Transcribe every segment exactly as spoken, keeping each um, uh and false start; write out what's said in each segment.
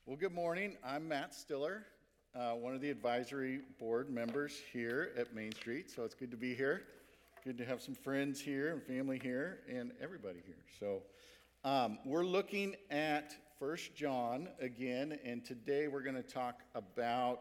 Well, good morning. I'm Matt Stiller, uh, one of the advisory board members here at Main Street. So it's good to be here. Good to have some friends here and family here and everybody here. So um, we're looking at First John again, and today we're going to talk about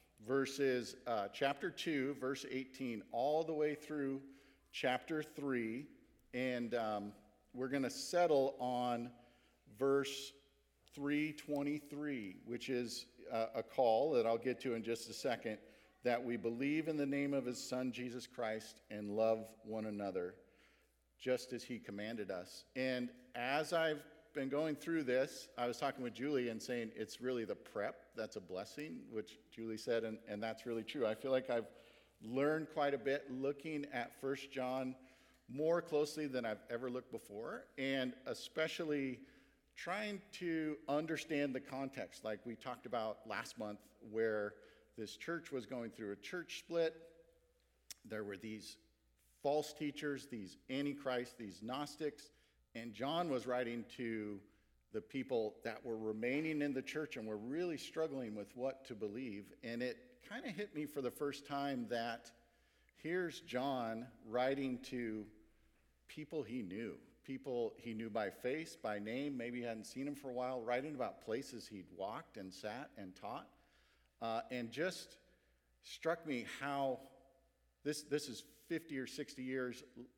verses uh, chapter two, verse eighteen, all the way through chapter three, and um, we're going to settle on verse three twenty-three, which is uh, a call that I'll get to in just a second, that we believe in the name of his Son, Jesus Christ, and love one another, just as he commanded us. And as I've been going through this, I was talking with Julie and saying it's really the prep that's a blessing, which Julie said, and, and that's really true. I feel like I've learned quite a bit looking at First John more closely than I've ever looked before, and especially trying to understand the context, like we talked about last month, where this church was going through a church split. There were these false teachers, these antichrists, these Gnostics, and John was writing to the people that were remaining in the church and were really struggling with what to believe. And it kind of hit me for the first time that here's John writing to people he knew. People he knew by face, by name, maybe he hadn't seen him for a while, writing about places he'd walked and sat and taught. Uh, and just struck me how this, this is fifty or sixty years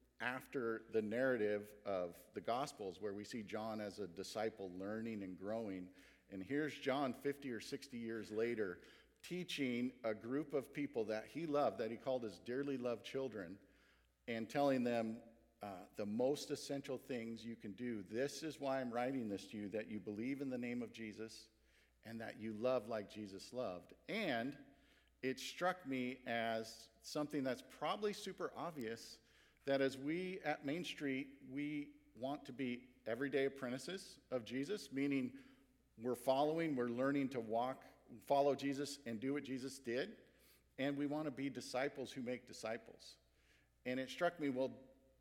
after the narrative of the Gospels, where we see John as a disciple learning and growing. And here's John fifty or sixty years later teaching a group of people that he loved, that he called his dearly loved children, and telling them, Uh, the most essential things you can do. This is why I'm writing this to you, that you believe in the name of Jesus and that you love like Jesus loved. And it struck me as something that's probably super obvious, that as we at Main Street, we want to be everyday apprentices of Jesus, meaning we're following, we're learning to walk, follow Jesus and do what Jesus did. And we want to be disciples who make disciples. And it struck me, well,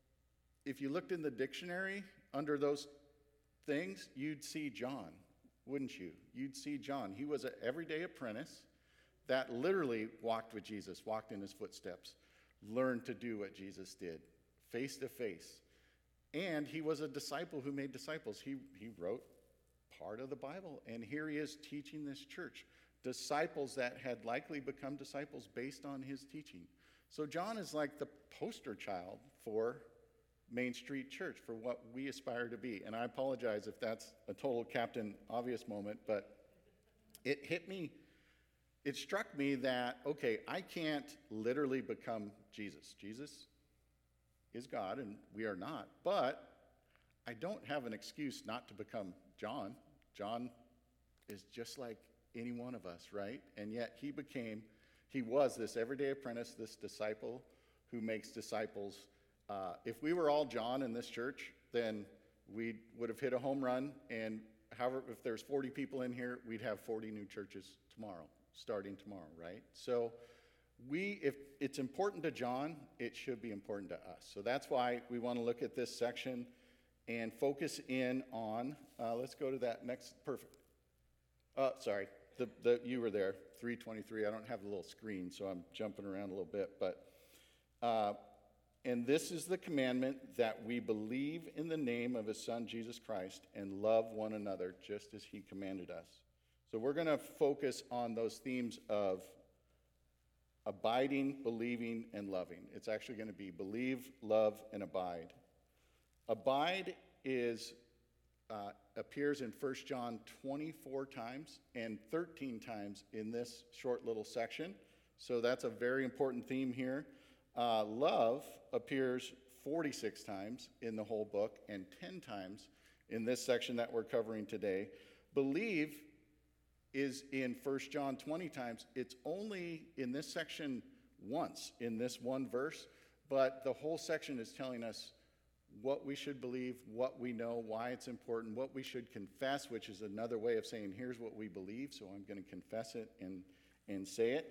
if you looked in the dictionary under those things, you'd see John, wouldn't you? You'd see John. He was an everyday apprentice that literally walked with Jesus, walked in his footsteps, learned to do what Jesus did, face to face. And he was a disciple who made disciples. He, he wrote part of the Bible, and here he is teaching this church, disciples that had likely become disciples based on his teaching. So John is like the poster child for Main Street Church, for what we aspire to be. And I apologize if that's a total Captain Obvious moment, but it hit me, it struck me that, okay, I can't literally become Jesus. Jesus is God, and we are not. But I don't have an excuse not to become John. John is just like any one of us, right? And yet he became, he was this everyday apprentice, this disciple who makes disciples. Uh, if we were all John in this church, then we would have hit a home run, and however, if there's forty people in here, we'd have forty new churches tomorrow, starting tomorrow, right? So we, if it's important to John, it should be important to us. So that's why we want to look at this section and focus in on, uh, let's go to that next, perfect. Uh, sorry, the, the, you were there, three twenty-three. I don't have a little screen, so I'm jumping around a little bit, but uh, and this is the commandment, that we believe in the name of his Son, Jesus Christ, and love one another just as he commanded us. So we're going to focus on those themes of abiding, believing, and loving. It's actually going to be believe, love, and abide. Abide is uh, appears in First John twenty-four times and thirteen times in this short little section. So that's a very important theme here. Uh, love appears forty-six times in the whole book and ten times in this section that we're covering today. Believe is in First John twenty times. It's only in this section once, in this one verse, but the whole section is telling us what we should believe, what we know, why it's important, what we should confess, which is another way of saying, here's what we believe, so I'm going to confess it and, and say it.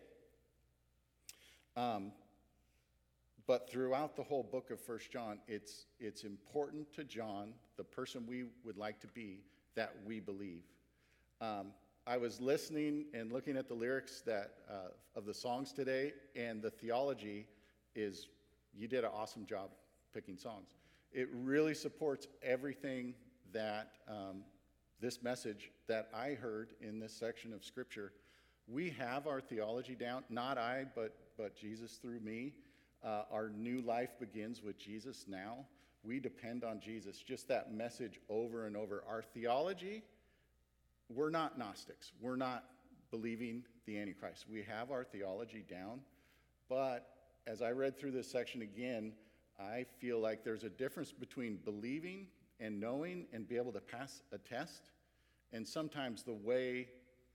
Um, But throughout the whole book of First John, it's, it's important to John, the person we would like to be, that we believe. Um, I was listening and looking at the lyrics that uh, of the songs today, and the theology is, you did an awesome job picking songs. It really supports everything that um, this message that I heard in this section of Scripture. We have our theology down, not I, but, but Jesus through me. Uh, our new life begins with Jesus now. We depend on Jesus. Just that message over and over. Our theology, we're not Gnostics. We're not believing the Antichrist. We have our theology down, but as I read through this section again, I feel like there's a difference between believing and knowing and be able to pass a test, and sometimes the way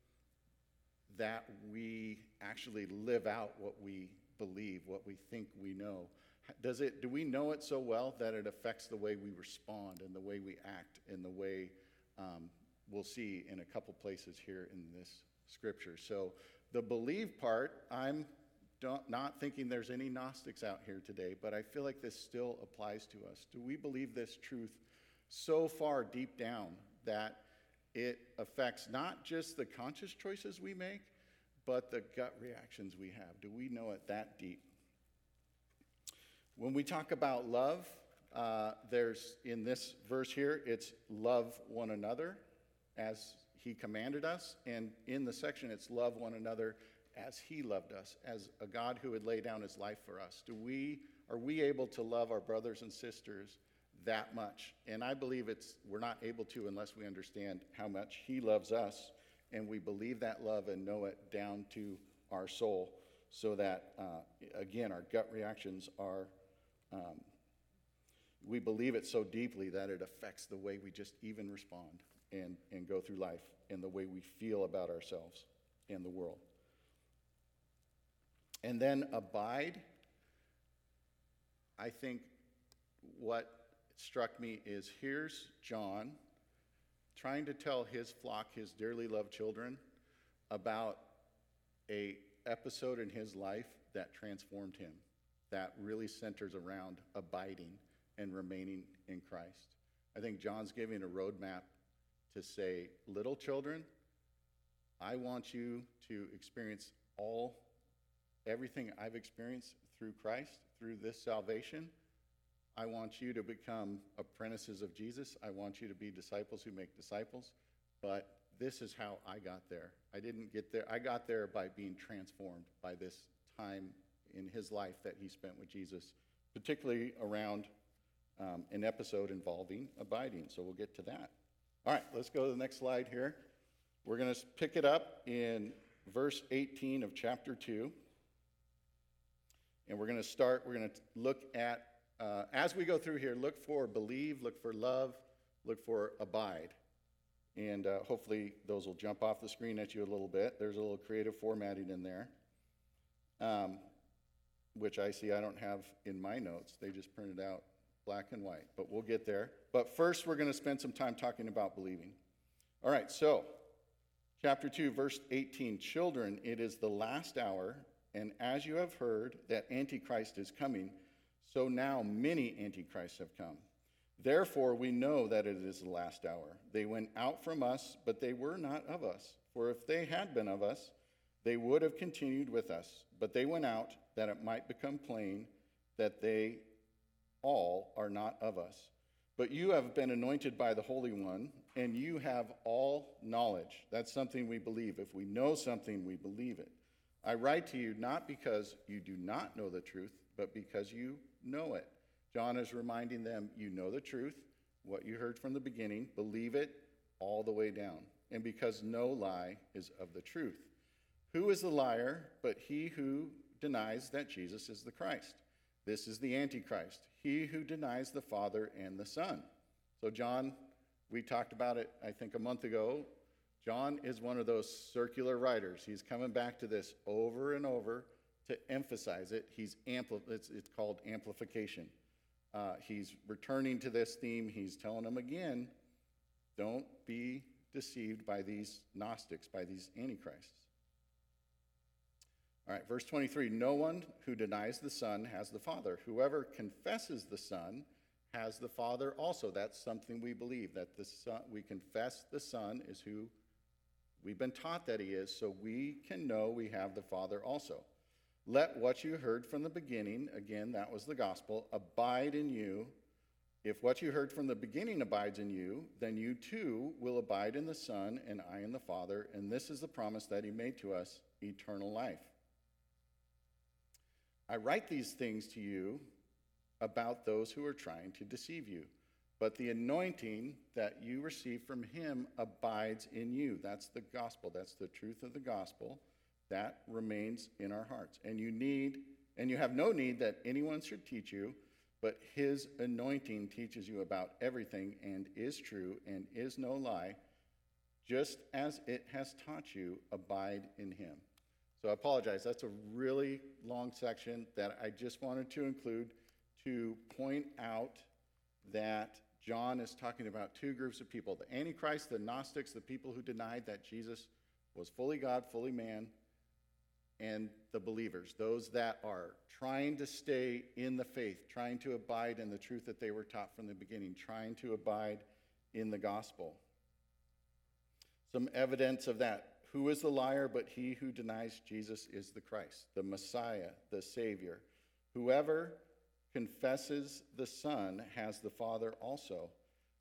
that we actually live out what we believe, what we think we know. Does it, do we know it so well that it affects the way we respond and the way we act and the way um, we'll see in a couple places here in this scripture? So the believe part, I'm don't, not thinking there's any Gnostics out here today, but I feel like this still applies to us. Do we believe this truth so far deep down that it affects not just the conscious choices we make, but the gut reactions we have? Do we know it that deep? When we talk about love, uh, there's, in this verse here, it's love one another as he commanded us. And in the section, it's love one another as he loved us, as a God who would lay down his life for us. Do we, are we able to love our brothers and sisters that much? And I believe it's, we're not able to unless we understand how much he loves us, and we believe that love and know it down to our soul, so that, uh, again, our gut reactions are, um, we believe it so deeply that it affects the way we just even respond and, and go through life, and the way we feel about ourselves and the world. And then abide. I think what struck me is, here's John trying to tell his flock, his dearly loved children, about a episode in his life that transformed him, that really centers around abiding and remaining in Christ. I think John's giving a roadmap to say, little children, I want you to experience all, everything I've experienced through Christ, through this salvation. I want you to become apprentices of Jesus. I want you to be disciples who make disciples. But this is how I got there. I didn't get there. I got there by being transformed by this time in his life that he spent with Jesus, particularly around um, an episode involving abiding. So we'll get to that. All right, let's go to the next slide here. We're going to pick it up in verse eighteen of chapter two. And we're going to start, we're going to look at, uh, as we go through here, look for believe, look for love, look for abide. And uh, hopefully those will jump off the screen at you a little bit. There's a little creative formatting in there, um, which I see I don't have in my notes. They just printed out black and white, but we'll get there. But first, we're going to spend some time talking about believing. All right, so chapter two, verse eighteen, children, it is the last hour, and as you have heard that Antichrist is coming, so now many Antichrists have come. Therefore, we know that it is the last hour. They went out from us, but they were not of us. For if they had been of us, they would have continued with us. But they went out, that it might become plain that they all are not of us. But you have been anointed by the Holy One, and you have all knowledge. That's something we believe. If we know something, we believe it. I write to you not because you do not know the truth, but because you know it. John is reminding them, you know the truth, what you heard from the beginning, believe it all the way down. And because no lie is of the truth. Who is the liar but he who denies that Jesus is the Christ? This is the Antichrist, he who denies the Father and the Son. So John, we talked about it, I think, a month ago. John is one of those circular writers. He's coming back to this over and over to emphasize it. He's ampli- it's, it's called amplification. Uh, he's returning to this theme. He's telling them again, don't be deceived by these Gnostics, by these Antichrists. All right, verse twenty-three, no one who denies the Son has the Father. Whoever confesses the Son has the Father also. That's something we believe, that the Son, we confess the Son is who We've been taught that he is, so we can know we have the Father also. Let what you heard from the beginning, again, that was the gospel, abide in you. If what you heard from the beginning abides in you, then you too will abide in the Son, and I in the Father, and this is the promise that he made to us, eternal life. I write these things to you about those who are trying to deceive you. But the anointing that you receive from him abides in you. That's the gospel. That's the truth of the gospel. That remains in our hearts. And you need, and you have no need that anyone should teach you, but his anointing teaches you about everything and is true and is no lie. Just as it has taught you, abide in him. So I apologize. That's a really long section that I just wanted to include to point out that John is talking about two groups of people, the Antichrist, the Gnostics, the people who denied that Jesus was fully God, fully man, and the believers, those that are trying to stay in the faith, trying to abide in the truth that they were taught from the beginning, trying to abide in the gospel. Some evidence of that. Who is the liar but he who denies Jesus is the Christ, the Messiah, the Savior? Whoever confesses the Son has the Father also.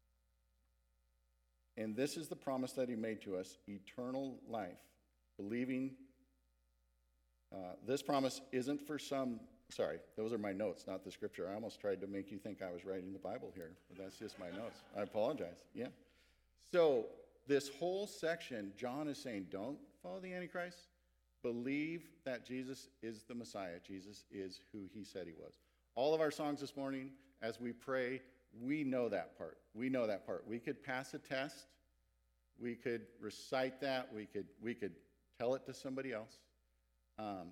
And this is the promise that he made to us, eternal life. Believing, uh, this promise isn't for some, sorry, those are my notes, not the scripture. I almost tried to make you think I was writing the Bible here, but that's just my notes. I apologize, yeah. So this whole section, John is saying, don't follow the Antichrist. Believe that Jesus is the Messiah. Jesus is who he said he was. All of our songs this morning, as we pray, we know that part. We know that part. We could pass a test. We could recite that. We could, we could tell it to somebody else. Um,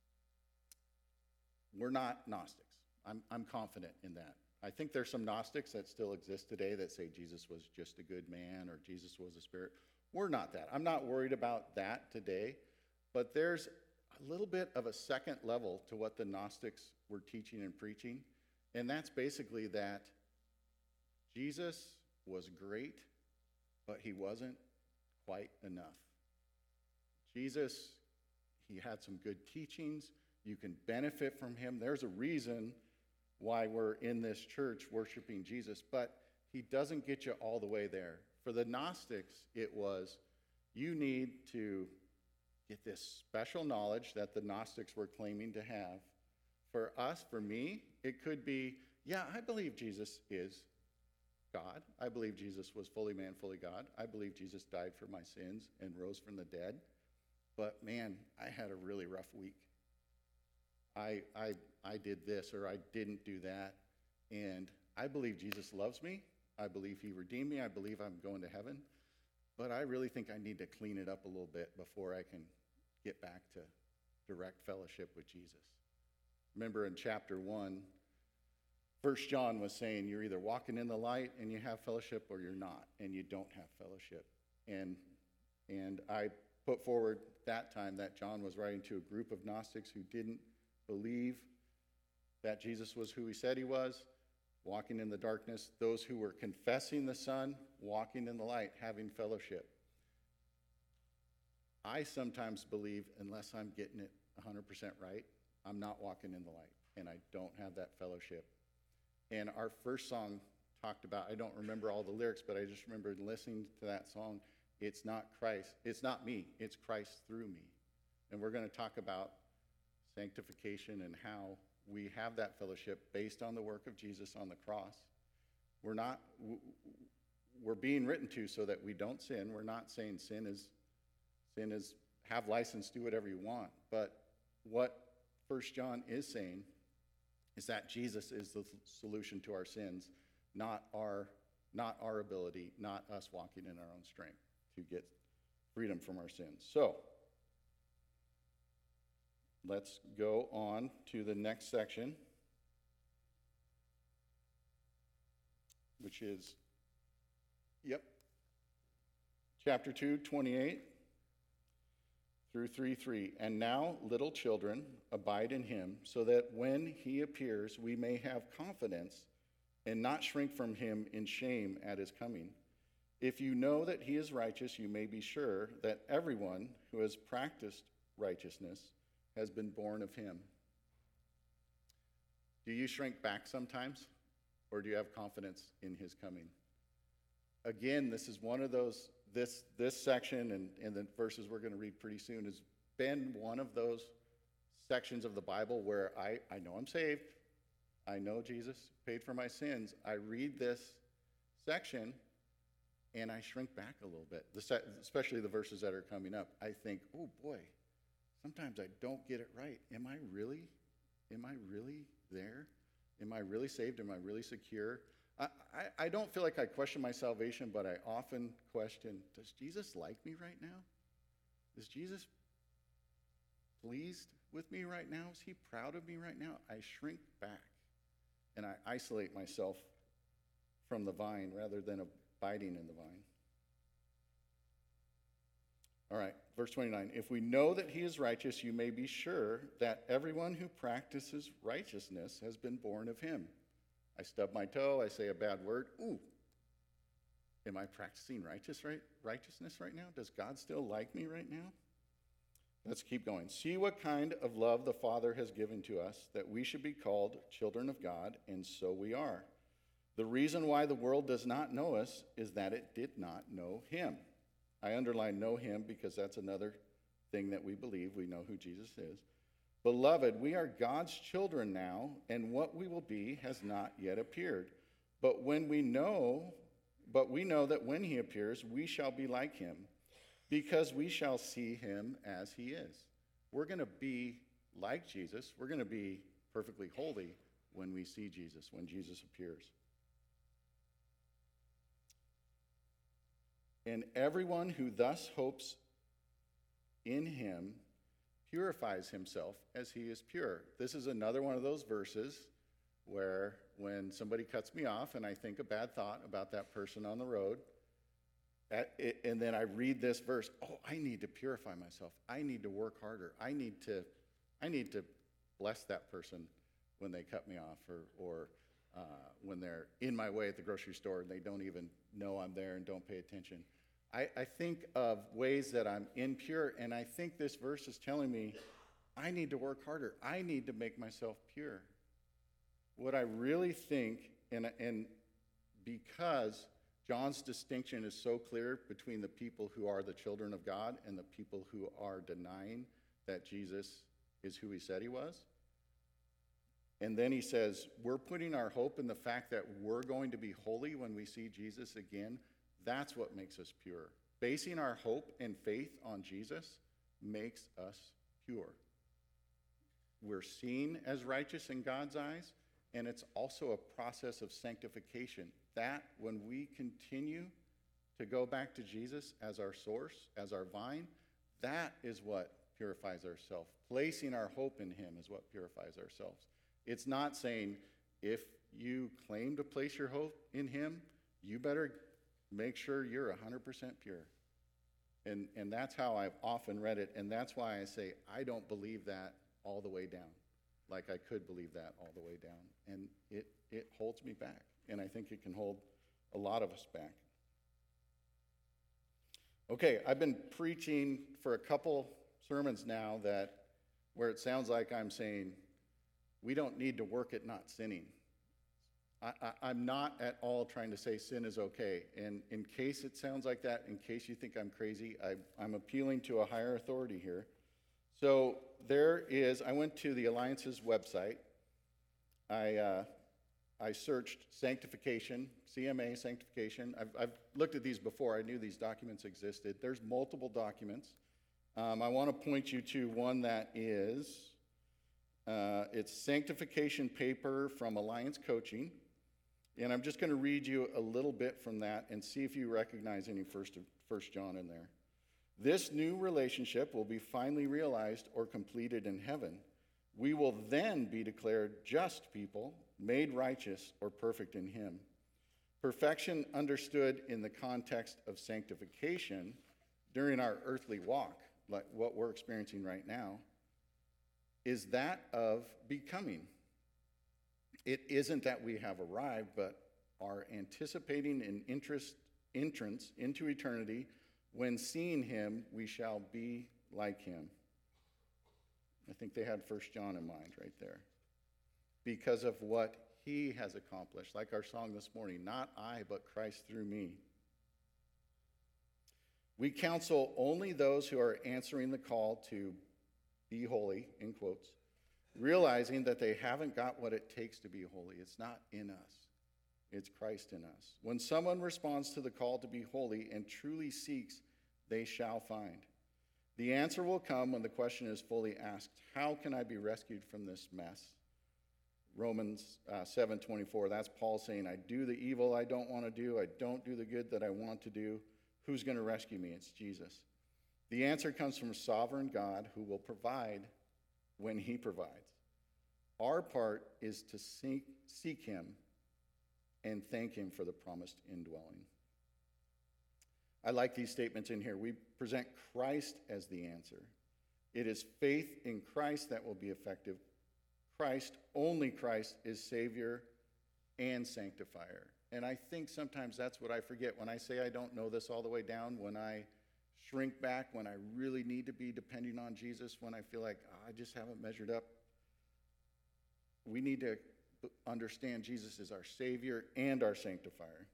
we're not Gnostics. I'm, I'm confident in that. I think there's some Gnostics that still exist today that say Jesus was just a good man or Jesus was a spirit. We're not that. I'm not worried about that today. But there's a little bit of a second level to what the Gnostics were teaching and preaching, and that's basically that Jesus was great, but he wasn't quite enough. Jesus, he had some good teachings. You can benefit from him. There's a reason why we're in this church worshiping Jesus, but he doesn't get you all the way there. For the Gnostics, it was, you need to get this special knowledge that the Gnostics were claiming to have. For us, for me, it could be, yeah, I believe Jesus is God. I believe Jesus was fully man, fully God. I believe Jesus died for my sins and rose from the dead. But man, I had a really rough week. I, I, I did this or I didn't do that. And I believe Jesus loves me. I believe he redeemed me. I believe I'm going to heaven. But I really think I need to clean it up a little bit before I can get back to direct fellowship with Jesus. Remember in chapter one, First John was saying you're either walking in the light and you have fellowship or you're not, and you don't have fellowship. And, and I put forward that time that John was writing to a group of Gnostics who didn't believe that Jesus was who he said he was, walking in the darkness, those who were confessing the Son, walking in the light, having fellowship. I sometimes believe unless I'm getting it one hundred percent right, I'm not walking in the light, and I don't have that fellowship. And our first song talked about, I don't remember all the lyrics, but I just remember listening to that song, it's not Christ, it's not me, it's Christ through me. And we're going to talk about sanctification and how we have that fellowship based on the work of Jesus on the cross. We're not, we're being written to so that we don't sin. We're not saying sin is, sin is have license, do whatever you want. But what First John is saying is that Jesus is the solution to our sins, not our, not our ability, not us walking in our own strength to get freedom from our sins. So, let's go on to the next section, which is, yep, chapter two, twenty-eight through three three. And now, little children, abide in him, so that when he appears, we may have confidence and not shrink from him in shame at his coming. If you know that he is righteous, you may be sure that everyone who has practiced righteousness has been born of him. Do you shrink back sometimes, or do you have confidence in his coming? Again, this is one of those, this this section and, and the verses we're going to read pretty soon has been one of those sections of the Bible where I, I know I'm saved. I know Jesus paid for my sins. I read this section and I shrink back a little bit, the, especially the verses that are coming up. I think, oh boy, sometimes I don't get it right. Am I really, am I really there? Am I really saved? Am I really secure? I, I, I don't feel like I question my salvation, but I often question, does Jesus like me right now? Is Jesus pleased with me right now? Is he proud of me right now? I shrink back and I isolate myself from the vine rather than abiding in the vine. All right, verse twenty-nine. If we know that he is righteous, you may be sure that everyone who practices righteousness has been born of him. I stub my toe, I say a bad word. Ooh, am I practicing righteous, right, righteousness right now? Does God still like me right now? Let's keep going. See what kind of love the Father has given to us, that we should be called children of God, and so we are. The reason why the world does not know us is that it did not know him. I underline know him because that's another thing that we believe. We know who Jesus is. Beloved, we are God's children now, and what we will be has not yet appeared. But when we know, but we know that when he appears, we shall be like him, because we shall see him as he is. We're going to be like Jesus. We're going to be perfectly holy when we see Jesus, when Jesus appears. And everyone who thus hopes in him purifies himself as he is pure. This is another one of those verses where when somebody cuts me off and I think a bad thought about that person on the road, at, and then I read this verse, oh, I need to purify myself. I need to work harder. I need to, I need to bless that person when they cut me off, or, or uh, when they're in my way at the grocery store and they don't even know I'm there and don't pay attention. I, I think of ways that I'm impure, and I think this verse is telling me I need to work harder. I need to make myself pure. What I really think, and, and because John's distinction is so clear between the people who are the children of God and the people who are denying that Jesus is who he said he was. And then he says, we're putting our hope in the fact that we're going to be holy when we see Jesus again. That's what makes us pure. Basing our hope and faith on Jesus makes us pure. We're seen as righteous in God's eyes, and it's also a process of sanctification. That when we continue to go back to Jesus as our source, as our vine, that is what purifies ourselves. Placing our hope in him is what purifies ourselves. It's not saying if you claim to place your hope in him, you better make sure you're one hundred percent pure. And, and that's how I've often read it, and that's why I say I don't believe that all the way down, like I could believe that all the way down. And it, it holds me back, and I think it can hold a lot of us back. Okay, I've been preaching for a couple sermons now that where it sounds like I'm saying we don't need to work at not sinning. I, I, I'm not at all trying to say sin is okay. And in case it sounds like that, in case you think I'm crazy, I, I'm appealing to a higher authority here. So there is, I went to the Alliance's website. I, uh, I searched sanctification, C M A sanctification. I've, I've looked at these before. I knew these documents existed. There's multiple documents. Um, I want to point you to one that is, uh, it's sanctification paper from Alliance Coaching. And I'm just going to read you a little bit from that and see if you recognize any first, first John in there. This new relationship will be finally realized or completed in heaven. We will then be declared just people, made righteous or perfect in him. Perfection understood in the context of sanctification during our earthly walk, like what we're experiencing right now, is that of becoming. It isn't that we have arrived, but are anticipating an interest entrance into eternity. When seeing him, we shall be like him. I think they had First John in mind right there. Because of what he has accomplished, like our song this morning, not I, but Christ through me. We counsel only those who are answering the call to be holy, in quotes, realizing that they haven't got what it takes to be holy. It's not in us. It's Christ in us. When someone responds to the call to be holy and truly seeks, they shall find. The answer will come when the question is fully asked, how can I be rescued from this mess? Romans uh, seven twenty-four, that's Paul saying, I do the evil I don't want to do. I don't do the good that I want to do. Who's going to rescue me? It's Jesus. The answer comes from sovereign God who will provide when he provides. Our part is to seek, seek him and thank him for the promised indwelling. I like these statements in here. We present Christ as the answer. It is faith in Christ that will be effective. Christ, only Christ, is Savior and Sanctifier. And I think sometimes that's what I forget. When I say I don't know this all the way down, when I shrink back, when I really need to be depending on Jesus, when I feel like oh, I just haven't measured up, we need to understand Jesus is our Savior and our Sanctifier.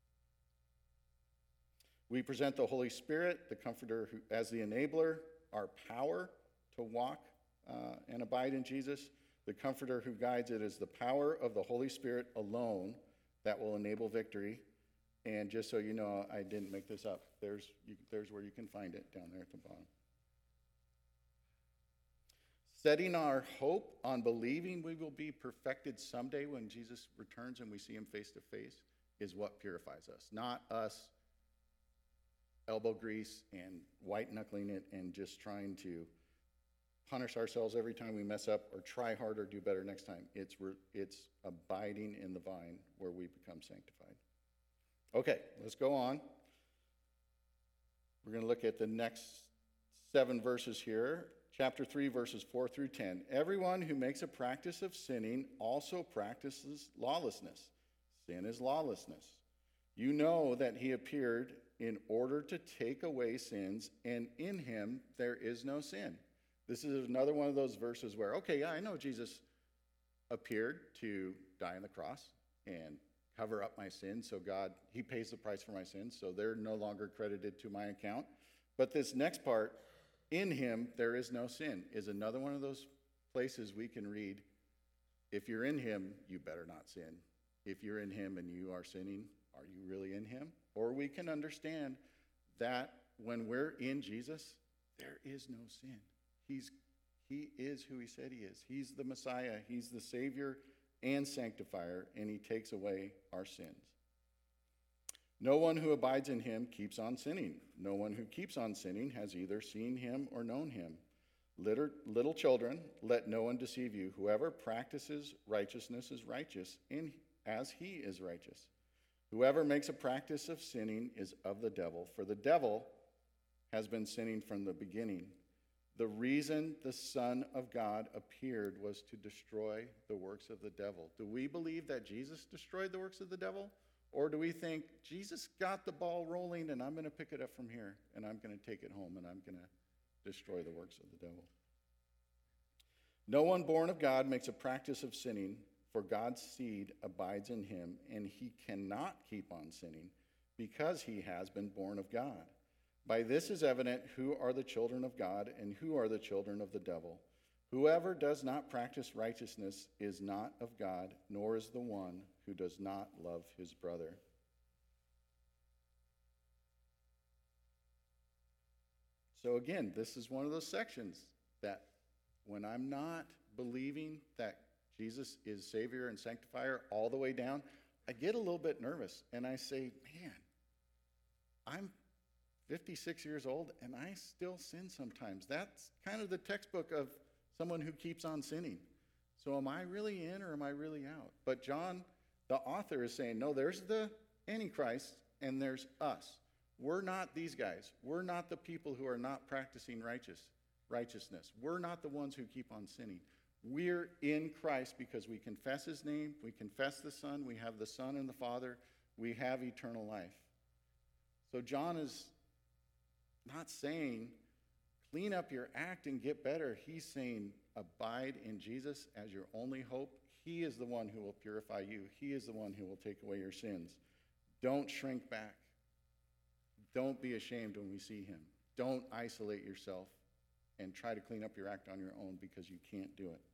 We present the Holy Spirit, the Comforter, who, as the enabler, our power to walk uh, and abide in Jesus. The Comforter who guides it is the power of the Holy Spirit alone that will enable victory. And just so you know, I didn't make this up. There's, you, there's where you can find it down there at the bottom. Setting our hope on believing we will be perfected someday when Jesus returns and we see him face to face is what purifies us. Not us elbow grease and white knuckling it and just trying to punish ourselves every time we mess up or try harder, do better next time. It's, it's abiding in the vine where we become sanctified. Okay, let's go on. We're going to look at the next seven verses here. Chapter three, verses four through ten. Everyone who makes a practice of sinning also practices lawlessness. Sin is lawlessness. You know that he appeared in order to take away sins, and in him there is no sin. This is another one of those verses where, okay, yeah, I know Jesus appeared to die on the cross and cover up my sins. So God, he pays the price for my sins, so they're no longer credited to my account. But this next part, in him there is no sin, is another one of those places we can read, if you're in him, you better not sin. If you're in him and you are sinning, are you really in him? Or we can understand that when we're in Jesus, there is no sin. He's, he is who he said he is. He's the Messiah. He's the Savior and Sanctifier, and he takes away our sins. No one who abides in him keeps on sinning. No one who keeps on sinning has either seen him or known him. Little, little children, let no one deceive you. Whoever practices righteousness is righteous, and as he is righteous. Whoever makes a practice of sinning is of the devil, for the devil has been sinning from the beginning. The reason the Son of God appeared was to destroy the works of the devil. Do we believe that Jesus destroyed the works of the devil? Or do we think Jesus got the ball rolling and I'm going to pick it up from here and I'm going to take it home and I'm going to destroy the works of the devil? No one born of God makes a practice of sinning, for God's seed abides in him, and he cannot keep on sinning because he has been born of God. By this is evident who are the children of God and who are the children of the devil. Whoever does not practice righteousness is not of God, nor is the one who does not love his brother. So again, this is one of those sections that when I'm not believing that Jesus is Savior and Sanctifier all the way down, I get a little bit nervous and I say, man, I'm fifty-six years old and I still sin sometimes. That's kind of the textbook of someone who keeps on sinning. So am I really in or am I really out? But John, the author, is saying, no, there's the Antichrist and there's us. We're not these guys. We're not the people who are not practicing righteous righteousness. We're not the ones who keep on sinning. We're in Christ because we confess his name, we confess the Son, we have the Son and the Father, we have eternal life. So John is not saying, clean up your act and get better. He's saying, abide in Jesus as your only hope. He is the one who will purify you. He is the one who will take away your sins. Don't shrink back. Don't be ashamed when we see him. Don't isolate yourself and try to clean up your act on your own, because you can't do it.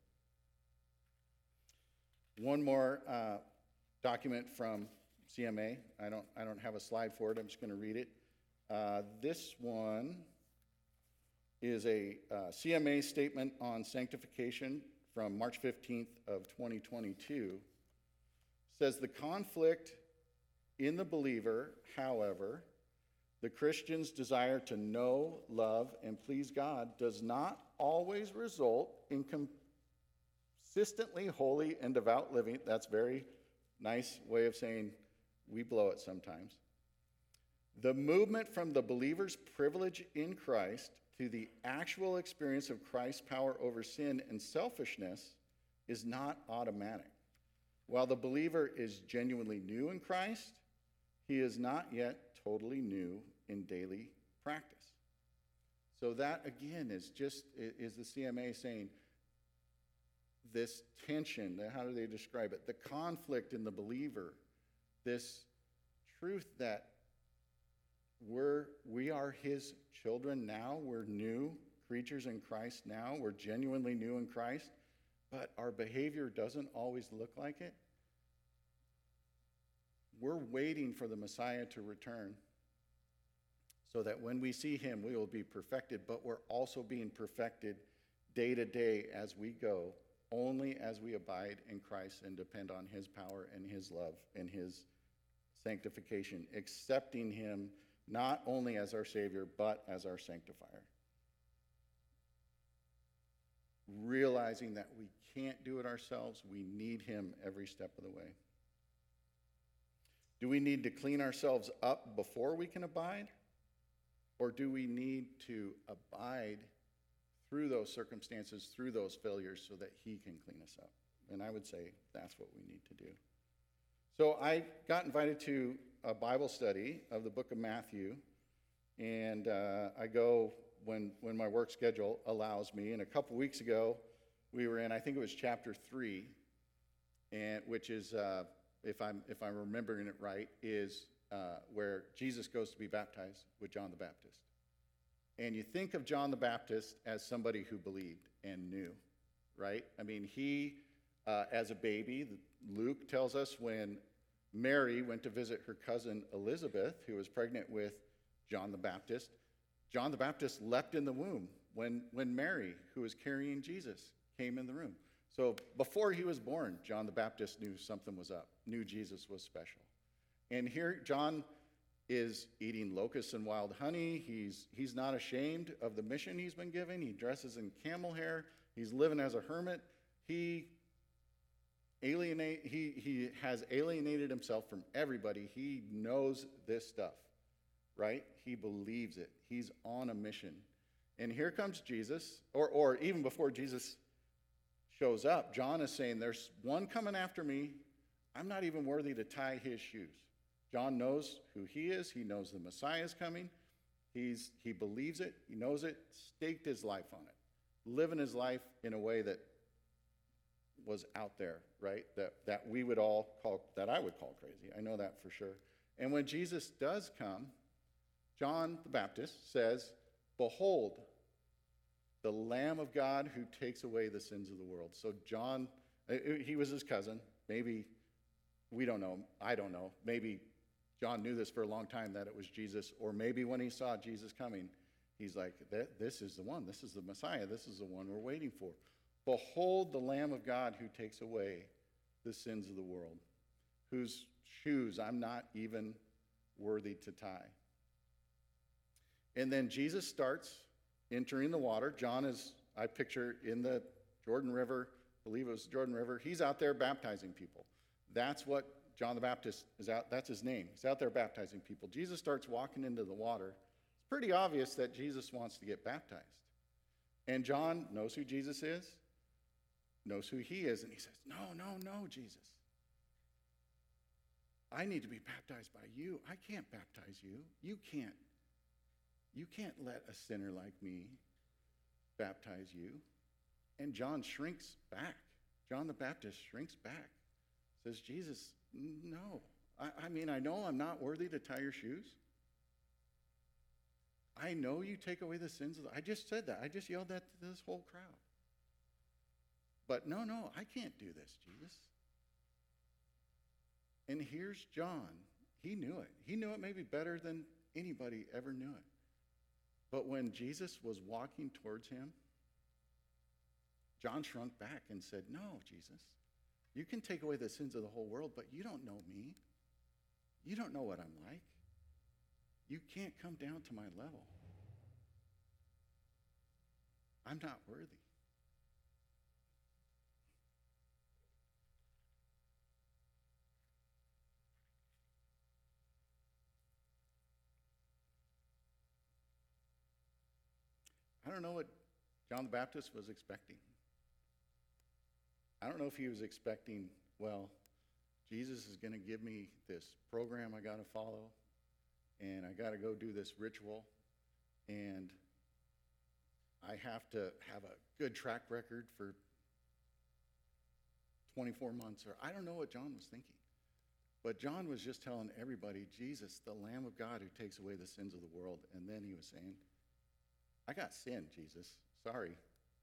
One more uh, document from C M A. I don't, I don't have a slide for it. I'm just going to read it. Uh, this one is a uh, C M A statement on sanctification from March fifteenth of twenty twenty-two. It says, the conflict in the believer, however, the Christian's desire to know, love, and please God does not always result in consistently holy and devout living. That's a very nice way of saying we blow it sometimes. The movement from the believer's privilege in Christ to the actual experience of Christ's power over sin and selfishness is not automatic. While the believer is genuinely new in Christ, he is not yet totally new in daily practice. So that, again, is just, is the C M A saying this tension, how do they describe it? The conflict in the believer, this truth that we're, we are his children now, we're new creatures in Christ now, we're genuinely new in Christ, but our behavior doesn't always look like it. We're waiting for the Messiah to return so that when we see him, we will be perfected, but we're also being perfected day to day as we go, only as we abide in Christ and depend on his power and his love and his sanctification, accepting him not only as our Savior, but as our sanctifier. Realizing that we can't do it ourselves, we need him every step of the way. Do we need to clean ourselves up before we can abide? Or do we need to abide through those circumstances, through those failures, so that he can clean us up? And I would say that's what we need to do. So I got invited to a Bible study of the book of Matthew, and uh, I go when, when my work schedule allows me. And a couple weeks ago, we were in, I think it was chapter three, and which is, uh, if I'm if I'm remembering it right, is uh, where Jesus goes to be baptized with John the Baptist. And you think of John the Baptist as somebody who believed and knew, right? I mean, he, uh, as a baby, Luke tells us when Mary went to visit her cousin Elizabeth, who was pregnant with John the Baptist, John the Baptist leapt in the womb when, when Mary, who was carrying Jesus, came in the room. So before he was born, John the Baptist knew something was up, knew Jesus was special. And here John is eating locusts and wild honey. He's, he's not ashamed of the mission he's been given. He dresses in camel hair. He's living as a hermit. He alienate he, he has alienated himself from everybody. He knows this stuff, right? He believes it. He's on a mission. And here comes Jesus, or, or even before Jesus shows up, John is saying, there's one coming after me. I'm not even worthy to tie his shoes. John knows who he is. He knows the Messiah is coming. He's, he believes it. He knows it. Staked his life on it. Living his life in a way that was out there, right? That, that we would all call, that I would call crazy. I know that for sure. And when Jesus does come, John the Baptist says, behold, the Lamb of God who takes away the sins of the world. So John, he was his cousin. Maybe, we don't know. I don't know. Maybe John knew this for a long time, that it was Jesus. Or maybe when he saw Jesus coming, he's like, this is the one. This is the Messiah. This is the one we're waiting for. Behold the Lamb of God who takes away the sins of the world, whose shoes I'm not even worthy to tie. And then Jesus starts entering the water. John is, I picture, in the Jordan River, I believe it was the Jordan River. He's out there baptizing people. That's what John the Baptist is out, that's his name. He's out there baptizing people. Jesus starts walking into the water. It's pretty obvious that Jesus wants to get baptized. And John knows who Jesus is, knows who he is, and he says, no, no, no, Jesus. I need to be baptized by you. I can't baptize you. You can't. You can't let a sinner like me baptize you. And John shrinks back. John the Baptist shrinks back. Says, Jesus, no. I, I mean, I know I'm not worthy to tie your shoes. I know you take away the sins of the... I just said that. I just yelled that to this whole crowd. But no, no, I can't do this, Jesus. And here's John. He knew it. He knew it maybe better than anybody ever knew it. But when Jesus was walking towards him, John shrunk back and said, no, Jesus, you can take away the sins of the whole world, but you don't know me. You don't know what I'm like. You can't come down to my level. I'm not worthy. I don't know what John the Baptist was expecting. I don't know if he was expecting, well, Jesus is going to give me this program I got to follow, and I got to go do this ritual, and I have to have a good track record for twenty-four months, or I don't know what John was thinking. But John was just telling everybody, Jesus, the Lamb of God who takes away the sins of the world. And then he was saying, I got sin, Jesus. Sorry.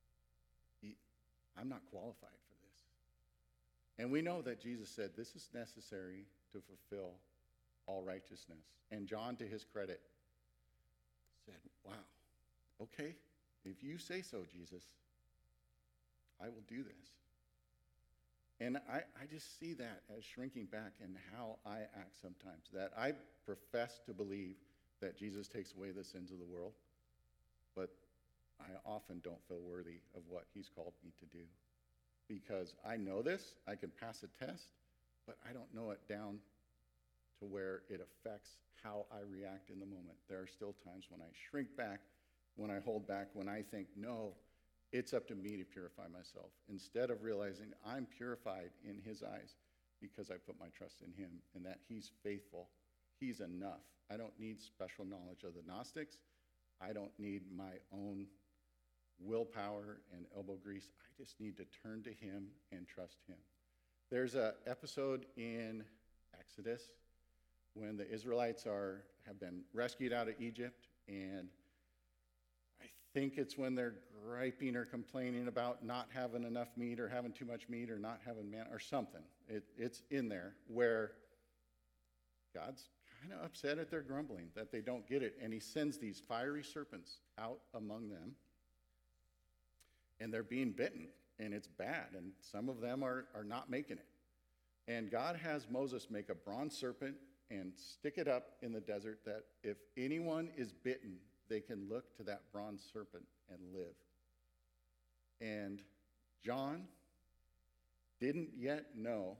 I'm not qualified for this. And we know that Jesus said this is necessary to fulfill all righteousness. And John, to his credit, said, wow, okay, if you say so, Jesus, I will do this. And I, I just see that as shrinking back in how I act sometimes, that I profess to believe that Jesus takes away the sins of the world, but I often don't feel worthy of what he's called me to do. Because I know this, I can pass a test, but I don't know it down to where it affects how I react in the moment. There are still times when I shrink back, when I hold back, when I think, no, it's up to me to purify myself, instead of realizing I'm purified in his eyes because I put my trust in him and that he's faithful. He's enough. I don't need special knowledge of the Gnostics. I don't need my own willpower and elbow grease. I just need to turn to him and trust him. There's an episode in Exodus when the Israelites are have been rescued out of Egypt, and I think it's when they're griping or complaining about not having enough meat or having too much meat or not having manna or something. It, it's in there where God's kind of upset at their grumbling that they don't get it, and he sends these fiery serpents out among them, and they're being bitten, and it's bad, and some of them are, are not making it. And God has Moses make a bronze serpent and stick it up in the desert that if anyone is bitten, they can look to that bronze serpent and live. And John didn't yet know.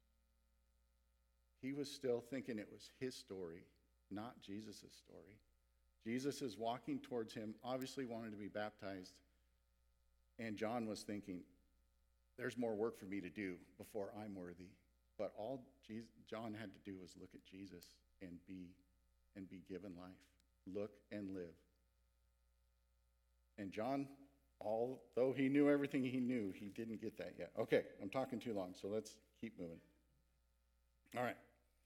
He was still thinking it was his story, not Jesus' story. Jesus is walking towards him, obviously wanted to be baptized, and John was thinking, there's more work for me to do before I'm worthy. But all Jesus, John had to do was look at Jesus and be and be given life. Look and live. And John, although he knew everything he knew, he didn't get that yet. Okay, I'm talking too long, so let's keep moving. All right.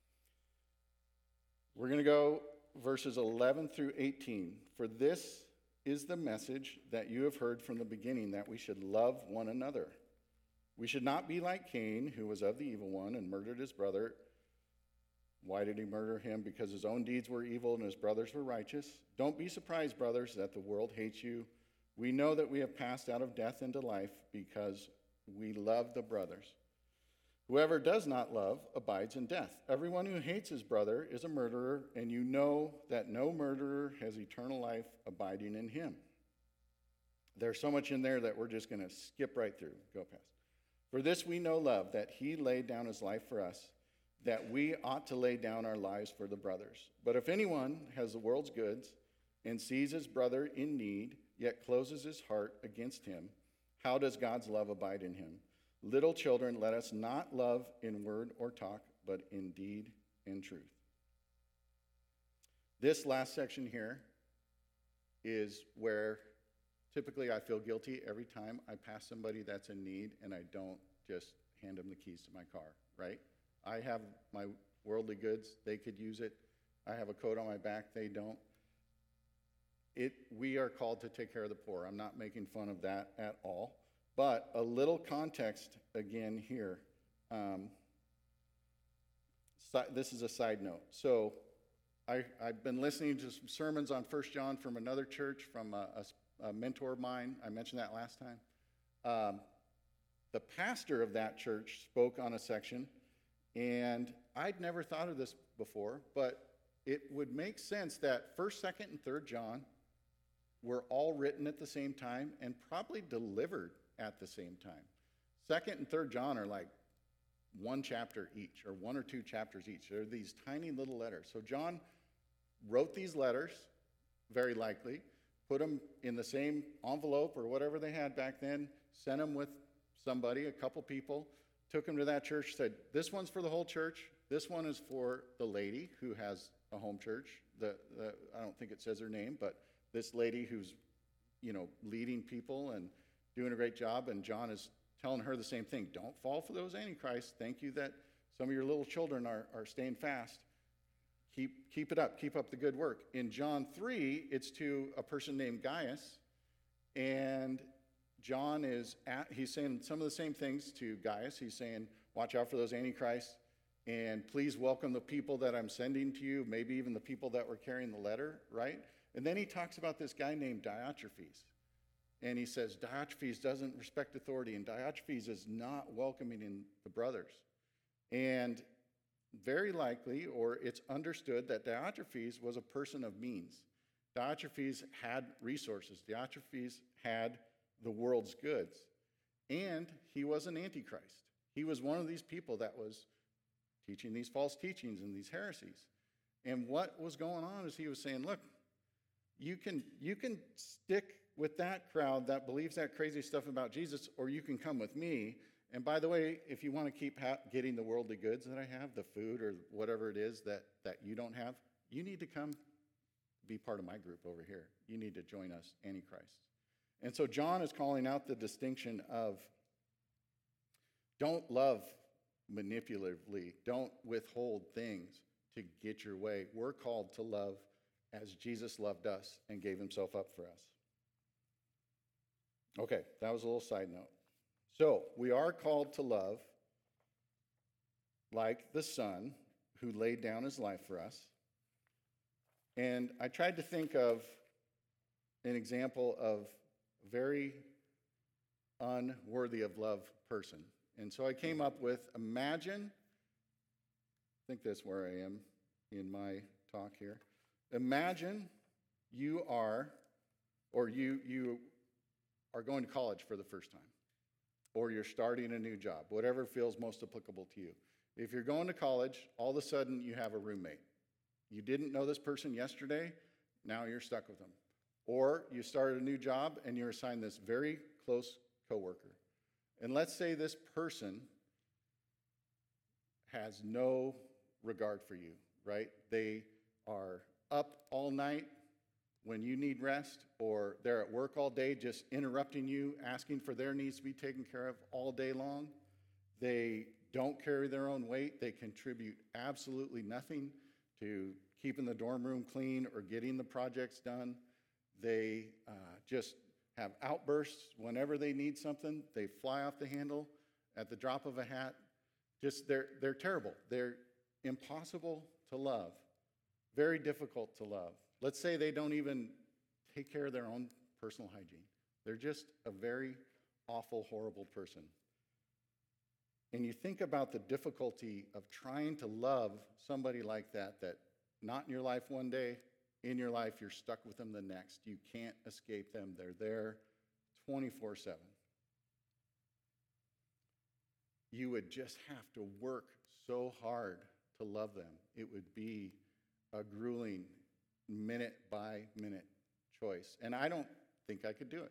We're going to go verses eleven through eighteen. For this is the message that you have heard from the beginning, that we should love one another. We should not be like Cain, who was of the evil one and murdered his brother. Why did he murder him? Because his own deeds were evil and his brothers were righteous. Don't be surprised, brothers, that the world hates you. We know that we have passed out of death into life because we love the brothers. Whoever does not love abides in death. Everyone who hates his brother is a murderer, and you know that no murderer has eternal life abiding in him. There's so much in there that we're just going to skip right through, go past. For this we know love, that he laid down his life for us, that we ought to lay down our lives for the brothers. But if anyone has the world's goods and sees his brother in need, yet closes his heart against him, how does God's love abide in him? Little children, let us not love in word or talk, but in deed and truth. This last section here is where typically I feel guilty every time I pass somebody that's in need and I don't just hand them the keys to my car, right? I have my worldly goods, they could use it. I have a coat on my back, they don't. It, we are called to take care of the poor. I'm not making fun of that at all. But a little context again here. Um, si- this is a side note. So I, I've been listening to some sermons on First John from another church, from a, a, a mentor of mine. I mentioned that last time. Um, the pastor of that church spoke on a section, and I'd never thought of this before, but it would make sense that First, Second, and Third John were all written at the same time and probably delivered at the same time. Second and Third John are like one chapter each, or one or two chapters each. They're these tiny little letters. So John wrote these letters, very likely, put them in the same envelope or whatever they had back then, sent them with somebody, a couple people, took them to that church, said, this one's for the whole church, this one is for the lady who has a home church. The, the I don't think it says her name, but this lady who's, you know, leading people and doing a great job, and John is telling her the same thing. Don't fall for those antichrists. Thank you that some of your little children are, are staying fast. Keep, keep it up. Keep up the good work. In John three, it's to a person named Gaius, and John is at, he's saying some of the same things to Gaius. He's saying, watch out for those antichrists, and please welcome the people that I'm sending to you, maybe even the people that were carrying the letter, right? And then he talks about this guy named Diotrephes. And he says Diotrephes doesn't respect authority, and Diotrephes is not welcoming in the brothers. And very likely, or it's understood, that Diotrephes was a person of means. Diotrephes had resources. Diotrephes had the world's goods. And he was an antichrist. He was one of these people that was teaching these false teachings and these heresies. And what was going on is he was saying, look, You can you can stick with that crowd that believes that crazy stuff about Jesus, or you can come with me. And by the way, if you want to keep ha- getting the worldly goods that I have, the food or whatever it is that, that you don't have, you need to come be part of my group over here. You need to join us, Antichrist. And so John is calling out the distinction of don't love manipulatively, don't withhold things to get your way. We're called to love as Jesus loved us and gave himself up for us. Okay, that was a little side note. So, we are called to love like the Son who laid down his life for us. And I tried to think of an example of a very unworthy of love person. And so I came up with, imagine, I think that's where I am in my talk here. Imagine you are, or you you are going to college for the first time, or you're starting a new job, whatever feels most applicable to you. If you're going to college, all of a sudden you have a roommate. You didn't know this person yesterday, now you're stuck with them. Or you started a new job and you're assigned this very close coworker. And let's say this person has no regard for you, right? They are up all night when you need rest, or they're at work all day just interrupting you, asking for their needs to be taken care of all day long. They don't carry their own weight. They contribute absolutely nothing to keeping the dorm room clean or getting the projects done. They uh, just have outbursts whenever they need something. They fly off the handle at the drop of a hat. Just they're they're terrible. They're impossible to love. Very difficult to love. Let's say they don't even take care of their own personal hygiene. They're just a very awful, horrible person. And you think about the difficulty of trying to love somebody like that, that not in your life one day, in your life you're stuck with them the next. You can't escape them. They're there twenty-four seven. You would just have to work so hard to love them. It would be a grueling minute by minute choice. And I don't think I could do it.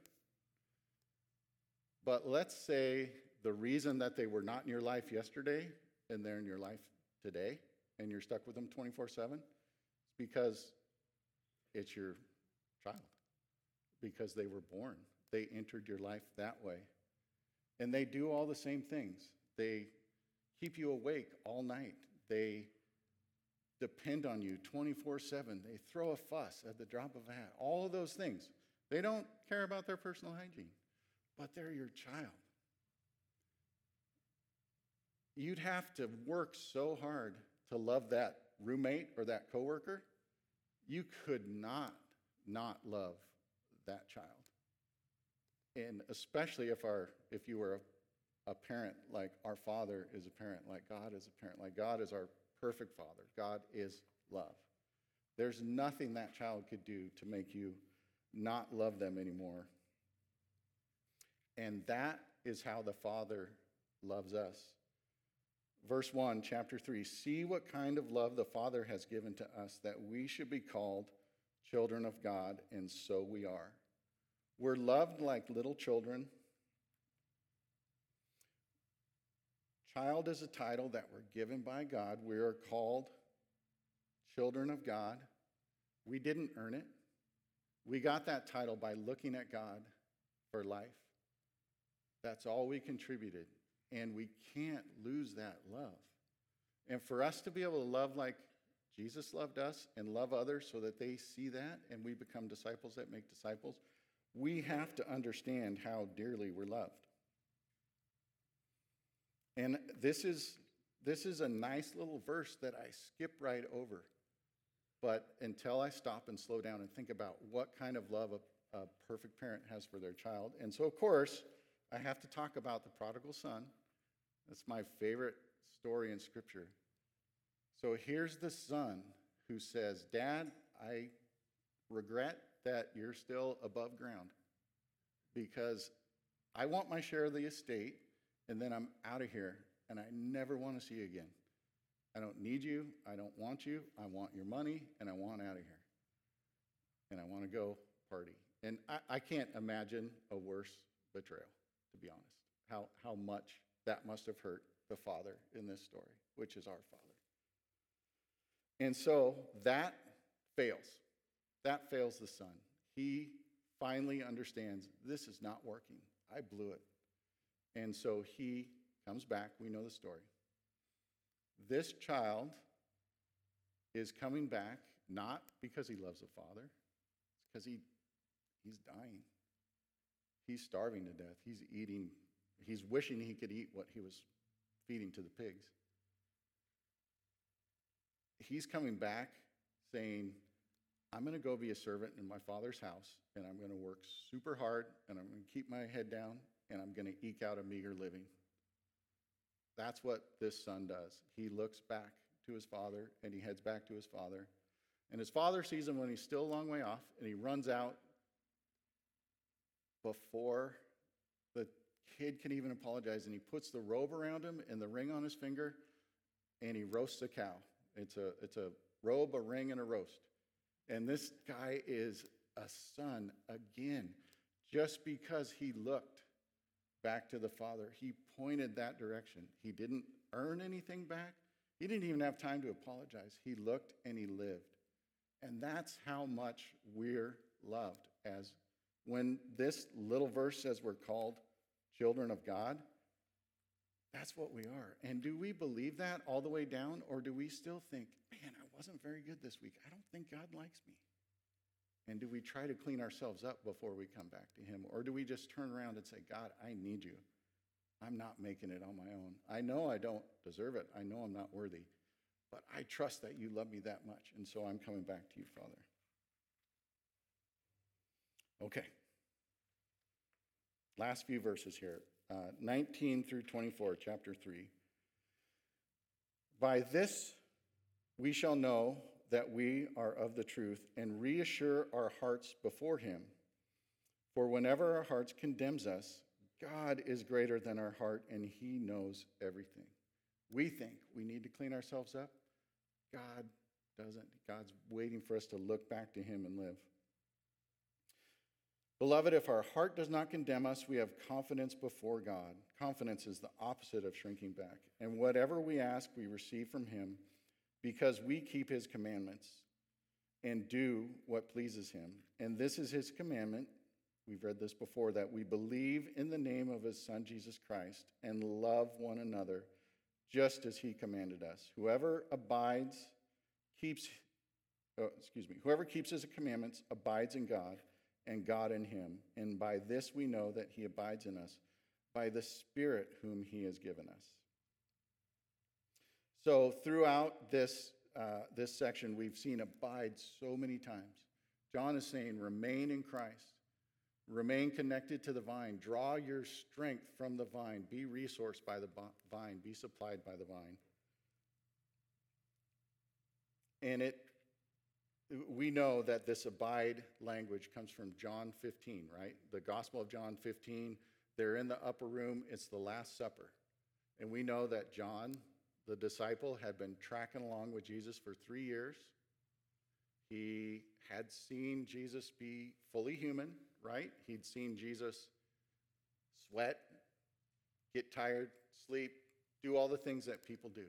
But let's say the reason that they were not in your life yesterday and they're in your life today and you're stuck with them twenty-four seven? It's because it's your child, because they were born. They entered your life that way. And they do all the same things. They keep you awake all night. They depend on you twenty-four seven. They throw a fuss at the drop of a hat. All of those things. They don't care about their personal hygiene, but they're your child. You'd have to work so hard to love that roommate or that coworker. You could not not love that child. And especially if our if you were a, a parent like our Father is a parent, like God is a parent, like God is our perfect Father. God is love. There's nothing that child could do to make you not love them anymore. And that is how the Father loves us. Verse one, chapter three, see what kind of love the Father has given to us, that we should be called children of God, and so we are. We're loved like little children. Child is a title that we're given by God. We are called children of God. We didn't earn it. We got that title by looking at God for life. That's all we contributed. And we can't lose that love. And for us to be able to love like Jesus loved us and love others so that they see that and we become disciples that make disciples, we have to understand how dearly we're loved. And this is, this is a nice little verse that I skip right over. But until I stop and slow down and think about what kind of love a, a perfect parent has for their child. And so, of course, I have to talk about the prodigal son. That's my favorite story in Scripture. So here's the son who says, Dad, I regret that you're still above ground because I want my share of the estate, and then I'm out of here, and I never want to see you again. I don't need you. I don't want you. I want your money, and I want out of here. And I want to go party. And I, I can't imagine a worse betrayal, to be honest, how, how much that must have hurt the father in this story, which is our Father. And so that fails. That fails the son. He finally understands this is not working. I blew it. And so he comes back. We know the story. This child is coming back not because he loves the father. It's because he, he's dying. He's starving to death. He's eating. He's wishing he could eat what he was feeding to the pigs. He's coming back saying, I'm going to go be a servant in my father's house, and I'm going to work super hard, and I'm going to keep my head down, and I'm going to eke out a meager living. That's what this son does. He looks back to his father, and he heads back to his father. And his father sees him when he's still a long way off, and he runs out before the kid can even apologize, and he puts the robe around him and the ring on his finger, and he roasts a cow. It's a, it's a robe, a ring, and a roast. And this guy is a son again, just because he looked back to the father. He pointed that direction. He didn't earn anything back. He didn't even have time to apologize. He looked and he lived. And that's how much we're loved. As when this little verse says we're called children of God, that's what we are. And do we believe that all the way down, or do we still think, man, I wasn't very good this week. I don't think God likes me. And do we try to clean ourselves up before we come back to him? Or do we just turn around and say, God, I need you. I'm not making it on my own. I know I don't deserve it. I know I'm not worthy. But I trust that you love me that much. And so I'm coming back to you, Father. Okay. Last few verses here. Uh, nineteen through twenty-four, chapter three. By this we shall know that we are of the truth and reassure our hearts before him. For whenever our hearts condemns us, God is greater than our heart, and he knows everything. We think we need to clean ourselves up. God doesn't. God's waiting for us to look back to him and live. Beloved, if our heart does not condemn us, we have confidence before God. Confidence is the opposite of shrinking back. And whatever we ask, we receive from him because we keep his commandments and do what pleases him. And this is his commandment, we've read this before, that we believe in the name of his Son, Jesus Christ, and love one another just as he commanded us. Whoever abides, keeps, oh, excuse me, whoever keeps his commandments abides in God, and God in him. And by this we know that he abides in us, by the Spirit whom he has given us. So throughout this, uh, this section, we've seen abide so many times. John is saying, remain in Christ. Remain connected to the vine. Draw your strength from the vine. Be resourced by the vine. Be supplied by the vine. And it, we know that this abide language comes from John fifteen, right? The Gospel of John fifteen. They're in the upper room. It's the Last Supper. And we know that John, the disciple, had been tracking along with Jesus for three years. He had seen Jesus be fully human, right? He'd seen Jesus sweat, get tired, sleep, do all the things that people do.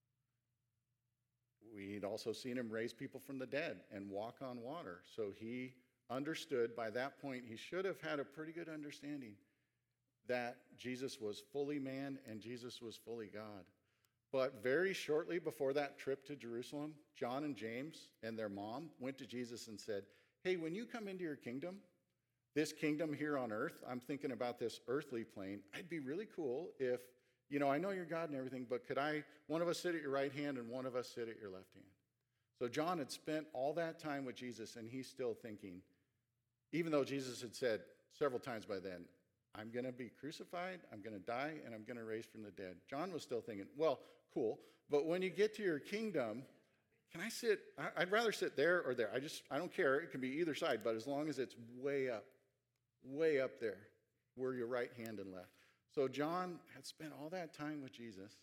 We'd also seen him raise people from the dead and walk on water. So he understood, by that point, he should have had a pretty good understanding that Jesus was fully man and Jesus was fully God. But very shortly before that trip to Jerusalem, John and James and their mom went to Jesus and said, hey, when you come into your kingdom, this kingdom here on earth, I'm thinking about this earthly plane. It'd be really cool if, you know, I know you're God and everything, but could I, one of us sit at your right hand and one of us sit at your left hand? So John had spent all that time with Jesus, and he's still thinking, even though Jesus had said several times by then, I'm going to be crucified, I'm going to die, and I'm going to raise from the dead. John was still thinking, well, cool, but when you get to your kingdom, can I sit, I'd rather sit there or there. I just, I don't care. It can be either side, but as long as it's way up, way up there, where your right hand and left. So John had spent all that time with Jesus,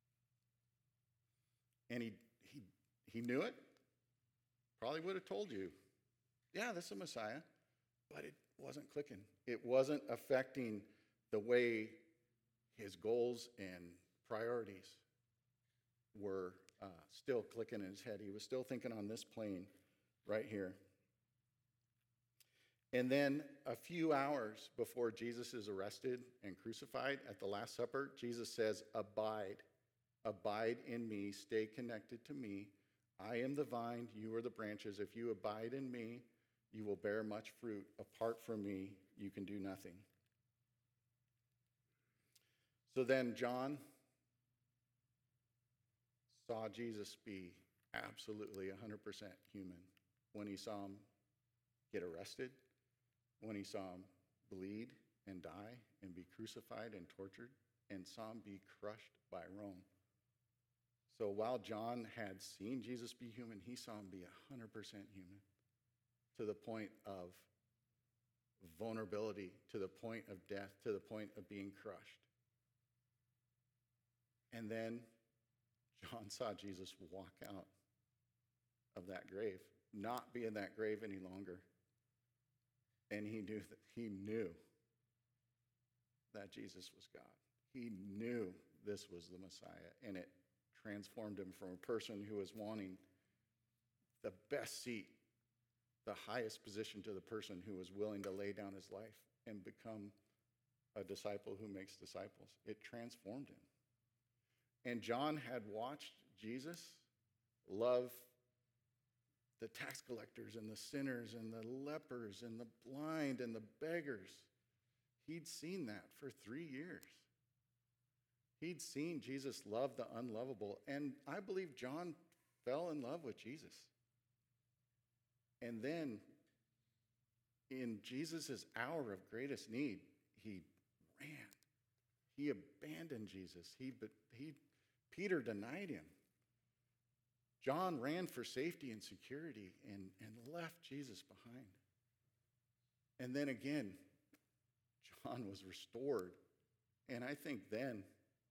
and he he he knew it. Probably would have told you, yeah, this is a Messiah, but it wasn't clicking. It wasn't affecting the way his goals and priorities were uh, still clicking in his head. He was still thinking on this plane right here. And then a few hours before Jesus is arrested and crucified at the Last Supper, Jesus says, abide, abide in me, stay connected to me. I am the vine, you are the branches. If you abide in me, you will bear much fruit. Apart from me, you can do nothing. So then John saw Jesus be absolutely one hundred percent human when he saw him get arrested, when he saw him bleed and die and be crucified and tortured, and saw him be crushed by Rome. So while John had seen Jesus be human, he saw him be one hundred percent human, to the point of vulnerability, to the point of death, to the point of being crushed. And then John saw Jesus walk out of that grave, not be in that grave any longer. And he knew that he knew that Jesus was God. He knew this was the Messiah, and it transformed him from a person who was wanting the best seat, the highest position, to the person who was willing to lay down his life and become a disciple who makes disciples. It transformed him. And John had watched Jesus love the tax collectors and the sinners and the lepers and the blind and the beggars. He'd seen that for three years. He'd seen Jesus love the unlovable. And I believe John fell in love with Jesus. And then in Jesus' hour of greatest need, he ran. He abandoned Jesus. He, he, Peter denied him. John ran for safety and security and, and left Jesus behind. And then again, John was restored. And I think then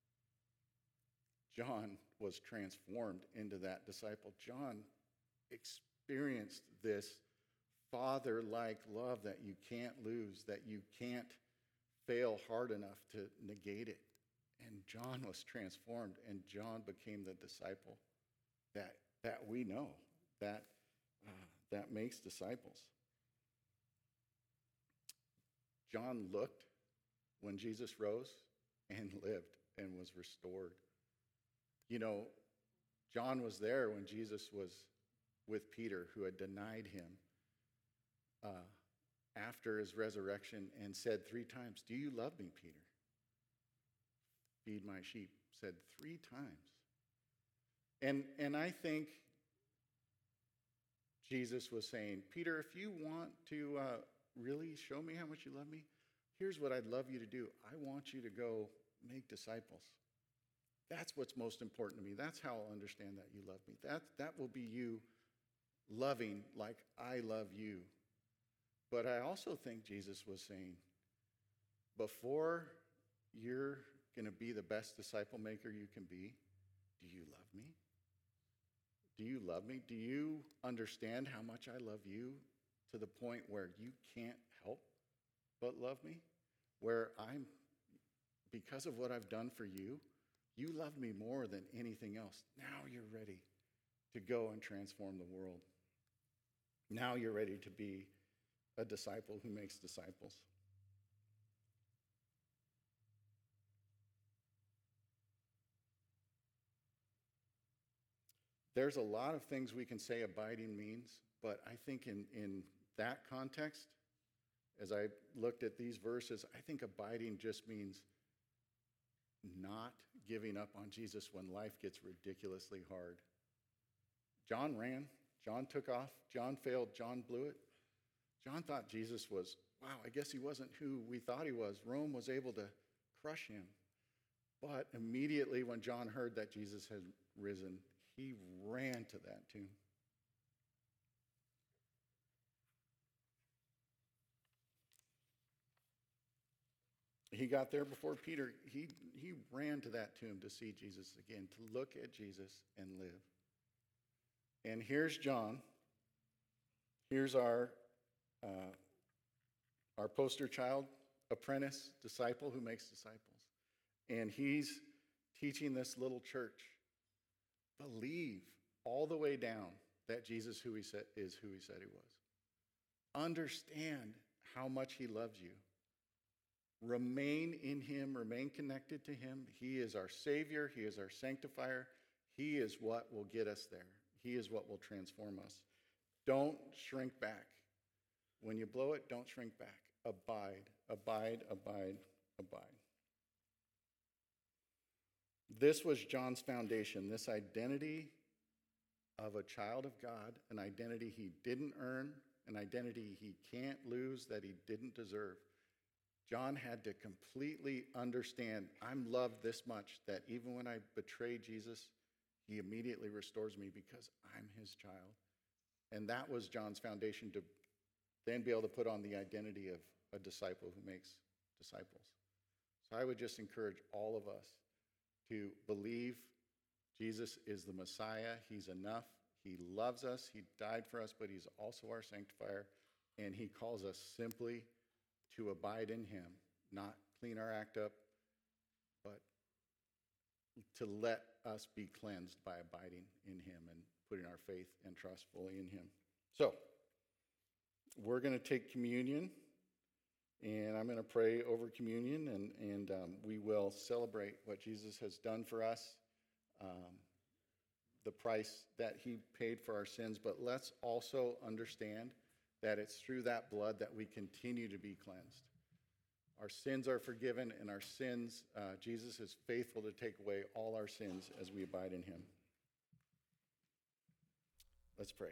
John was transformed into that disciple. John experienced this father-like love that you can't lose, that you can't fail hard enough to negate it. And John was transformed, and John became the disciple that that we know, that, uh, that makes disciples. John looked when Jesus rose and lived and was restored. You know, John was there when Jesus was with Peter, who had denied him uh, after his resurrection and said three times, "Do you love me, Peter?" "Feed my sheep," said three times. And, and I think Jesus was saying, Peter, if you want to uh, really show me how much you love me, here's what I'd love you to do. I want you to go make disciples. That's what's most important to me. That's how I'll understand that you love me. That, that will be you loving like I love you. But I also think Jesus was saying, before you're going to be the best disciple maker you can be, do you love me? Do you love me? Do you understand how much I love you to the point where you can't help but love me? Where I'm, because of what I've done for you, you love me more than anything else. Now you're ready to go and transform the world. Now you're ready to be a disciple who makes disciples. There's a lot of things we can say abiding means, but I think in, in that context, as I looked at these verses, I think abiding just means not giving up on Jesus when life gets ridiculously hard. John ran, John took off, John failed, John blew it. John thought Jesus was, wow, I guess he wasn't who we thought he was. Rome was able to crush him. But immediately when John heard that Jesus had risen, he ran to that tomb. He got there before Peter. He, he ran to that tomb to see Jesus again, to look at Jesus and live. And here's John. Here's our, uh, our poster child, apprentice, disciple who makes disciples. And he's teaching this little church, believe all the way down that Jesus who he said, is who he said he was. Understand how much he loves you. Remain in him, remain connected to him. He is our Savior. He is our sanctifier. He is what will get us there. He is what will transform us. Don't shrink back. When you blow it, don't shrink back. Abide, abide, abide, abide. This was John's foundation, this identity of a child of God, an identity he didn't earn, an identity he can't lose, that he didn't deserve. John had to completely understand, I'm loved this much that even when I betray Jesus, he immediately restores me because I'm his child. And that was John's foundation to then be able to put on the identity of a disciple who makes disciples. So I would just encourage all of us to believe Jesus is the Messiah. He's enough. He loves us. He died for us, but he's also our sanctifier. And he calls us simply to abide in him, not clean our act up, but to let us be cleansed by abiding in him and putting our faith and trust fully in him. So, we're going to take communion, and I'm going to pray over communion, and, and um, we will celebrate what Jesus has done for us, um, the price that he paid for our sins, but let's also understand that it's through that blood that we continue to be cleansed. Our sins are forgiven, and our sins, uh, Jesus is faithful to take away all our sins as we abide in him. Let's pray.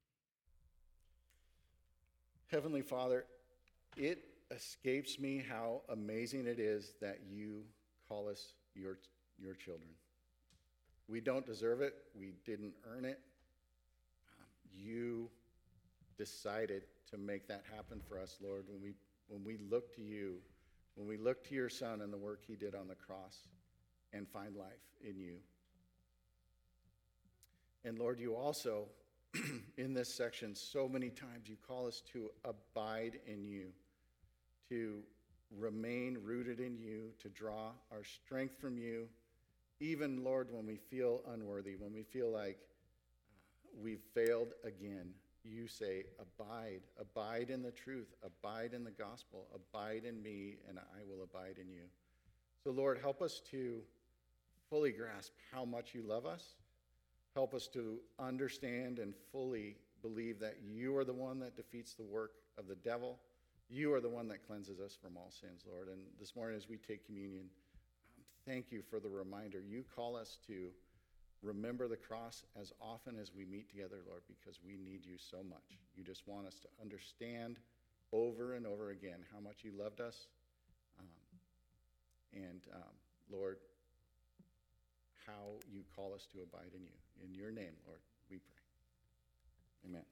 Heavenly Father, it escapes me how amazing it is that you call us your, your children. We don't deserve it. We didn't earn it. Um, you decided to make that happen for us, Lord, when we when we look to you, when we look to your Son and the work he did on the cross and find life in you. And Lord, you also, in this section, so many times you call us to abide in you, to remain rooted in you, to draw our strength from you, even, Lord, when we feel unworthy, when we feel like we've failed again, you say, abide, abide in the truth, abide in the gospel, abide in me, and I will abide in you. So, Lord, help us to fully grasp how much you love us. Help us to understand and fully believe that you are the one that defeats the work of the devil. You are the one that cleanses us from all sins, Lord. And this morning as we take communion, um, thank you for the reminder. You call us to remember the cross as often as we meet together, Lord, because we need you so much. You just want us to understand over and over again how much you loved us. Um, and, um, Lord, how you call us to abide in you. In your name, Lord, we pray. Amen.